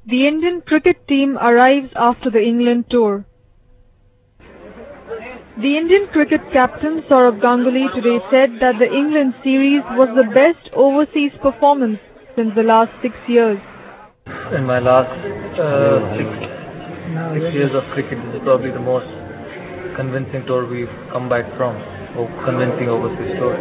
The Indian cricket team arrives after the England tour. The Indian cricket captain Sourav Ganguly today said that the England series was the best overseas performance since the last 6 years. In my last six years of cricket, this is probably the most convincing tour we've come back from, or convincing overseas tour.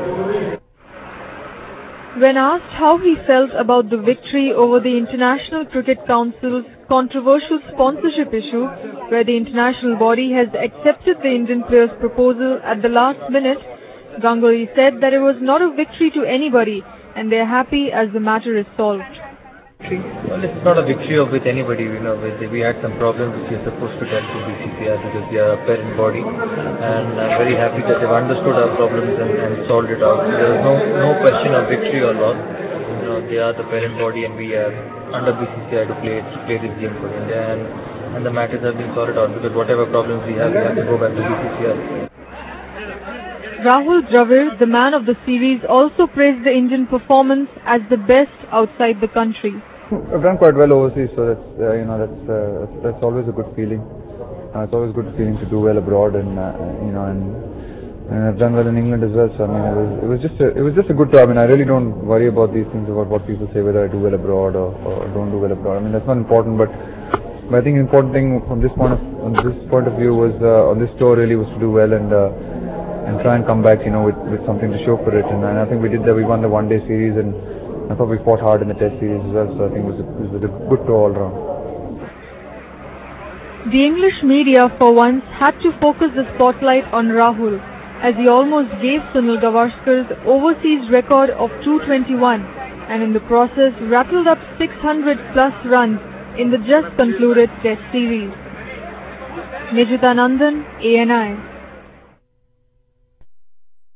When asked how he felt about the victory over the International Cricket Council's controversial sponsorship issue, where the international body has accepted the Indian players' proposal at the last minute, Ganguly said that it was not a victory to anybody and they are happy as the matter is solved. Well, it's not a victory with anybody. We had some problems which we are supposed to tell to BCCI because we are a parent body, and I'm very happy that they've understood our problems and solved it out. There is no question of victory or loss. They are the parent body, and we are under BCCI to play this game for India, and the matters have been sorted out because whatever problems we have to go back to BCCI. Rahul Dravid, the man of the series, also praised the Indian performance as the best outside the country. I've done quite well overseas, so that's always a good feeling. It's always a good feeling to do well abroad, and I've done well in England as well. So it was just a good tour. I really don't worry about these things, about what people say, whether I do well abroad or don't do well abroad. That's not important, but I think the important thing from this point of view was on this tour really was to do well and try and come back, with something to show for it. And I think we did that. We won the one-day series, and I thought we fought hard in the Test series as well. So I think it was a good tour all round. The English media, for once, had to focus the spotlight on Rahul, as he almost gave Sunil Gavaskar's overseas record of 221, and in the process rattled up 600+ runs in the just concluded Test series. Nijita Nandan, ANI.